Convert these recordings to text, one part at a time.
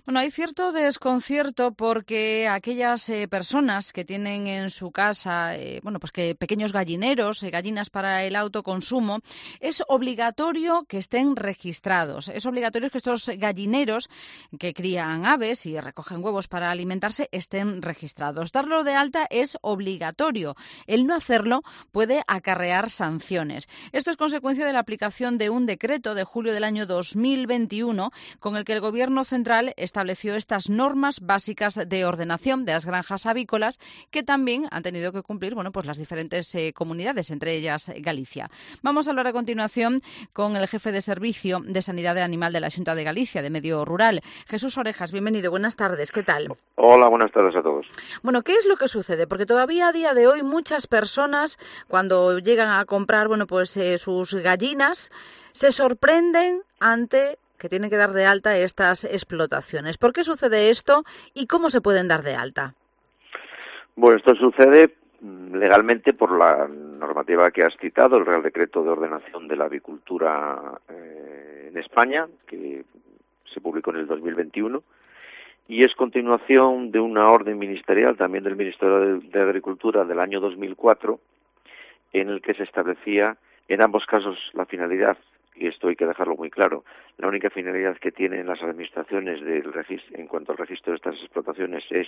Bueno, hay cierto desconcierto porque aquellas personas que tienen en su casa, pues que pequeños gallineros, gallinas para el autoconsumo, es obligatorio que estén registrados. Es obligatorio que estos gallineros que crían aves y recogen huevos para alimentarse estén registrados. Darlo de alta es obligatorio. El no hacerlo puede acarrear sanciones. Esto es consecuencia de la aplicación de un decreto de julio del año 2021 con el que el Gobierno central estableció estas normas básicas de ordenación de las granjas avícolas que también han tenido que cumplir pues las diferentes comunidades, entre ellas Galicia. Vamos a hablar a continuación con el jefe de Servicio de Sanidad Animal de la Xunta de Galicia, de Medio Rural. Jesús Orejas, bienvenido, buenas tardes, ¿qué tal? Hola, buenas tardes a todos. Bueno, ¿qué es lo que sucede? Porque todavía a día de hoy muchas personas, cuando llegan a comprar sus gallinas, se sorprenden ante que tienen que dar de alta estas explotaciones. ¿Por qué sucede esto y cómo se pueden dar de alta? Bueno, esto sucede legalmente por la normativa que has citado, el Real Decreto de Ordenación de la Avicultura en España, que se publicó en el 2021, y es continuación de una orden ministerial, también del Ministerio de Agricultura, del año 2004, en el que se establecía, en ambos casos, la finalidad, y esto hay que dejarlo muy claro, la única finalidad que tienen las administraciones en cuanto al registro de estas explotaciones es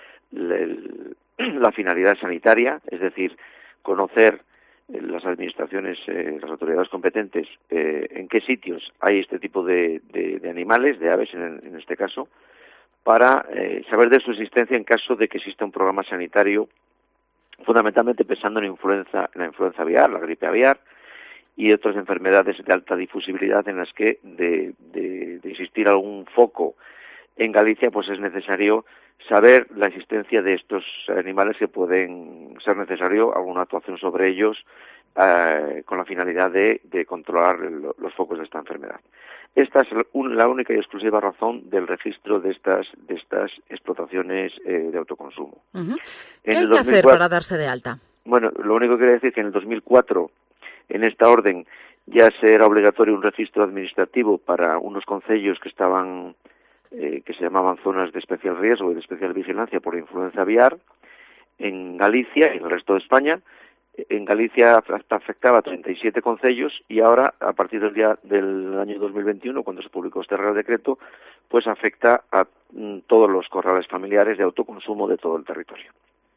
la finalidad sanitaria, es decir, conocer las administraciones, las autoridades competentes, en qué sitios hay este tipo de animales, de aves en este caso, para saber de su existencia en caso de que exista un programa sanitario, fundamentalmente pensando en la influenza aviar, la gripe aviar, y otras enfermedades de alta difusibilidad en las que de existir algún foco en Galicia, pues es necesario saber la existencia de estos animales que pueden ser necesario alguna actuación sobre ellos con la finalidad de controlar los focos de esta enfermedad. Esta es la única y exclusiva razón del registro de estas explotaciones de autoconsumo. Uh-huh. ¿Qué hay que hacer para darse de alta? Bueno, lo único que quiere decir que en el 2004, en esta orden, ya era obligatorio un registro administrativo para unos concellos que estaban que se llamaban zonas de especial riesgo y de especial vigilancia por influenza aviar en Galicia y en el resto de España. En Galicia afectaba a 37 concellos y ahora, a partir del año 2021, cuando se publicó este Real Decreto, pues afecta a todos los corrales familiares de autoconsumo de todo el territorio.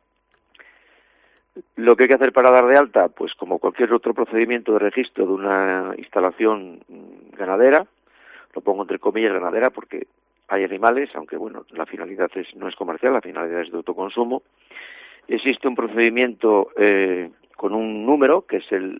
Lo que hay que hacer para dar de alta, pues como cualquier otro procedimiento de registro de una instalación ganadera, lo pongo entre comillas ganadera porque hay animales, aunque la finalidad no es comercial, la finalidad es de autoconsumo. Existe un procedimiento con un número, que es el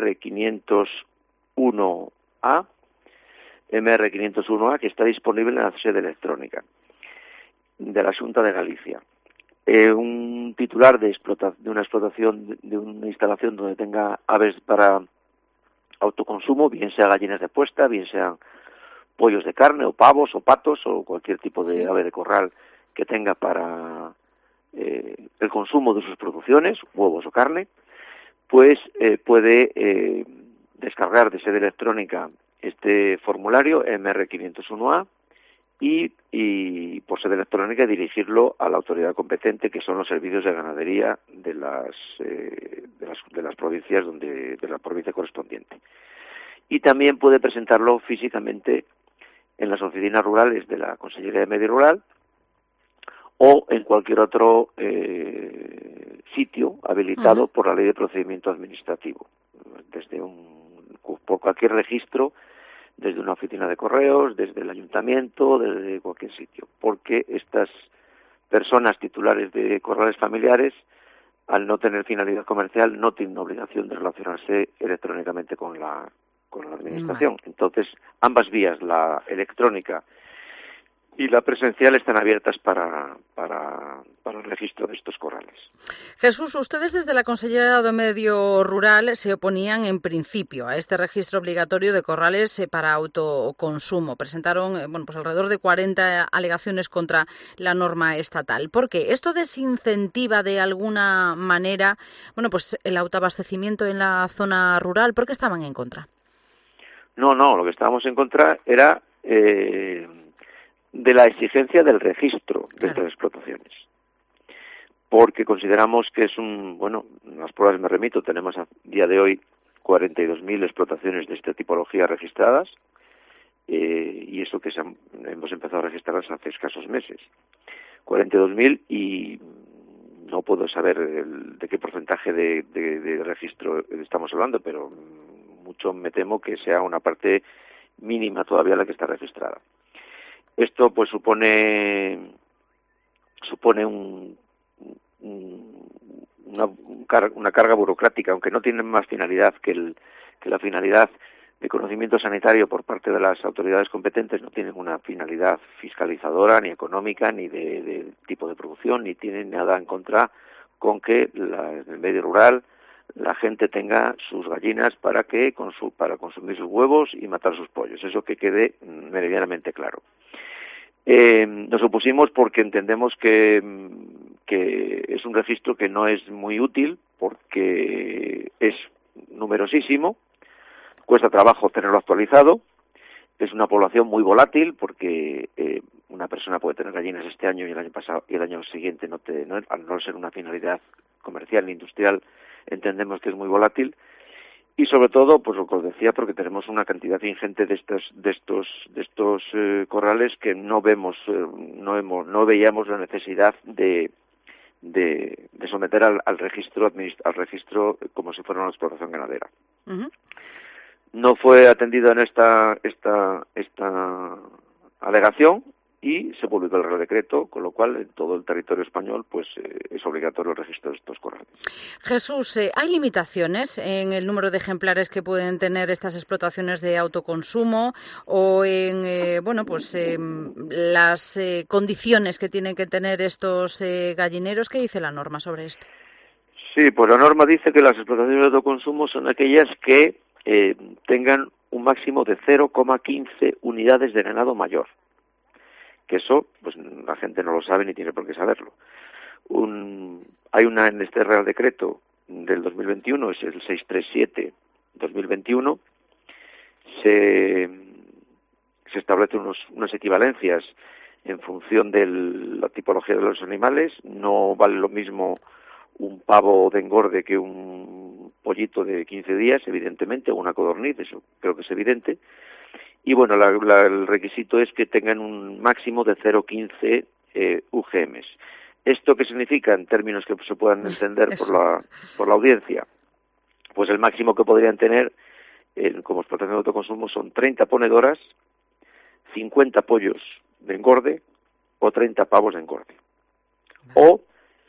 MR501A, que está disponible en la sede electrónica de la Xunta de Galicia. Un titular de una explotación, de una instalación donde tenga aves para autoconsumo, bien sea gallinas de puesta, bien sean pollos de carne o pavos o patos o cualquier tipo de ave de corral que tenga para el consumo de sus producciones, huevos o carne, pues puede descargar de sede electrónica este formulario MR501A y por sede electrónica dirigirlo a la autoridad competente, que son los servicios de ganadería de las provincias de la provincia correspondiente. Y también puede presentarlo físicamente en las oficinas rurales de la Consellería de Medio Rural o en cualquier otro sitio habilitado por la Ley de Procedimiento Administrativo, por cualquier registro, desde una oficina de correos, desde el ayuntamiento, desde cualquier sitio, porque estas personas titulares de corrales familiares, al no tener finalidad comercial, no tienen obligación de relacionarse electrónicamente con la administración. Entonces, ambas vías, la electrónica y la presencial, están abiertas para el registro de estos corrales. Jesús, ustedes desde la Consellería de Medio Rural se oponían en principio a este registro obligatorio de corrales para autoconsumo. Presentaron alrededor de 40 alegaciones contra la norma estatal. ¿Por qué? ¿Esto desincentiva de alguna manera el autoabastecimiento en la zona rural? ¿Por qué estaban en contra? No, lo que estábamos en contra era de la exigencia del registro de estas explotaciones, porque consideramos que es las pruebas me remito, tenemos a día de hoy 42.000 explotaciones de esta tipología registradas, y eso que hemos empezado a registrarlas hace escasos meses. 42.000 y no puedo saber de qué porcentaje de registro estamos hablando, pero mucho me temo que sea una parte mínima todavía la que está registrada. Esto pues supone una carga burocrática, aunque no tiene más finalidad que la finalidad de conocimiento sanitario por parte de las autoridades competentes. No tienen una finalidad fiscalizadora, ni económica, ni de tipo de producción, ni tienen nada en contra con que en el medio rural la gente tenga sus gallinas para consumir sus huevos y matar sus pollos. Eso que quede meridianamente claro. Nos opusimos porque entendemos que es un registro que no es muy útil, porque es numerosísimo, cuesta trabajo tenerlo actualizado, es una población muy volátil, porque una persona puede tener gallinas este año y el año pasado y el año siguiente al no ser una finalidad comercial ni industrial, entendemos que es muy volátil. Y sobre todo, pues lo que os decía, porque tenemos una cantidad ingente de estos corrales que no veíamos la necesidad de someter al registro como si fuera una explotación ganadera. Uh-huh. No fue atendido en esta alegación y se publicó el Real Decreto, con lo cual en todo el territorio español pues es obligatorio el registro de estos corrales. Jesús, ¿hay limitaciones en el número de ejemplares que pueden tener estas explotaciones de autoconsumo o en las condiciones que tienen que tener estos gallineros? ¿Qué dice la norma sobre esto? Sí, pues la norma dice que las explotaciones de autoconsumo son aquellas que tengan un máximo de 0,15 unidades de ganado mayor. Que eso, pues la gente no lo sabe ni tiene por qué saberlo. Hay en este Real Decreto del 2021, es el 637-2021, se establecen unas equivalencias en función de la tipología de los animales. No vale lo mismo un pavo de engorde que un pollito de 15 días, evidentemente, o una codorniz, eso creo que es evidente. Y bueno, el requisito es que tengan un máximo de 0,15 UGMs. ¿Esto qué significa en términos que se puedan entender por la audiencia? Pues el máximo que podrían tener como explotación de autoconsumo son 30 ponedoras, 50 pollos de engorde o 30 pavos de engorde. O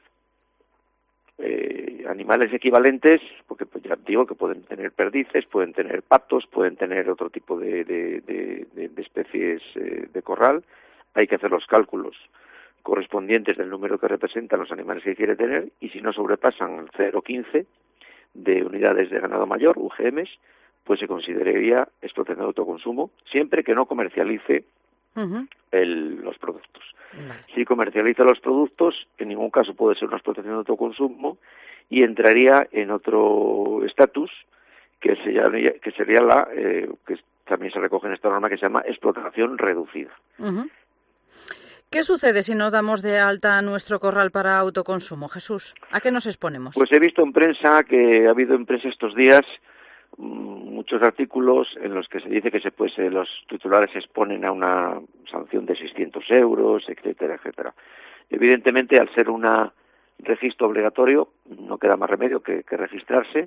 animales equivalentes, porque pues ya digo que pueden tener perdices, pueden tener patos, pueden tener otro tipo de especies de corral. Hay que hacer los cálculos correspondientes del número que representan los animales que quiere tener, y si no sobrepasan el 0,15 de unidades de ganado mayor, UGMs, pues se consideraría explotación de autoconsumo, siempre que no comercialice los productos. Si comercializa los productos, en ningún caso puede ser una explotación de autoconsumo y entraría en otro estatus que sería que también se recoge en esta norma, que se llama explotación reducida. Uh-huh. ¿Qué sucede si no damos de alta nuestro corral para autoconsumo, Jesús? ¿A qué nos exponemos? Pues he visto en prensa que ha habido en prensa estos días muchos artículos en los que se dice que los titulares se exponen a una sanción de 600 euros, etcétera, etcétera. Evidentemente, al ser un registro obligatorio, no queda más remedio que registrarse.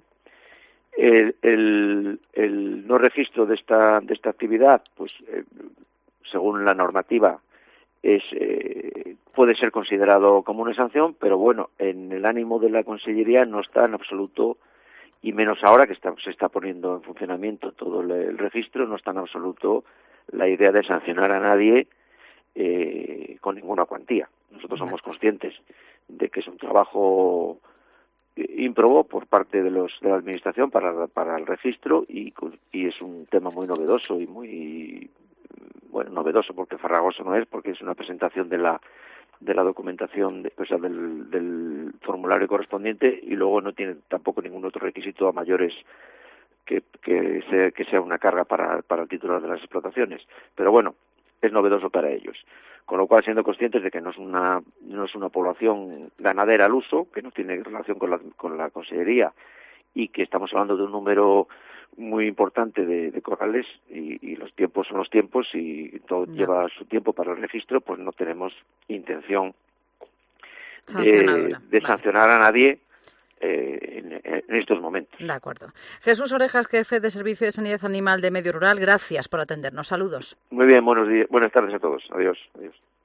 El no registro de esta actividad, pues según la normativa, puede ser considerado como una sanción, pero bueno, en el ánimo de la Consellería no está en absoluto, y menos ahora que se está poniendo en funcionamiento todo el registro, no está en absoluto la idea de sancionar a nadie con ninguna cuantía. Nosotros somos conscientes de que es un trabajo ímprobo por parte de la Administración para el registro, y es un tema muy novedoso y muy novedoso, porque farragoso no es, porque es una presentación de la documentación, del formulario correspondiente, y luego no tiene tampoco ningún otro requisito a mayores que sea una carga para el titular de las explotaciones. Pero bueno, es novedoso para ellos. Con lo cual, siendo conscientes de que no es una población ganadera al uso, que no tiene relación con la consellería, y que estamos hablando de un número muy importante de corrales, y los tiempos son los tiempos, y todo lleva su tiempo para el registro, pues no tenemos intención de sancionar a nadie en estos momentos. De acuerdo. Jesús Orejas, jefe de Servicio de Sanidad Animal de Medio Rural, gracias por atendernos. Saludos. Muy bien, buenos días, buenas tardes a todos. Adiós.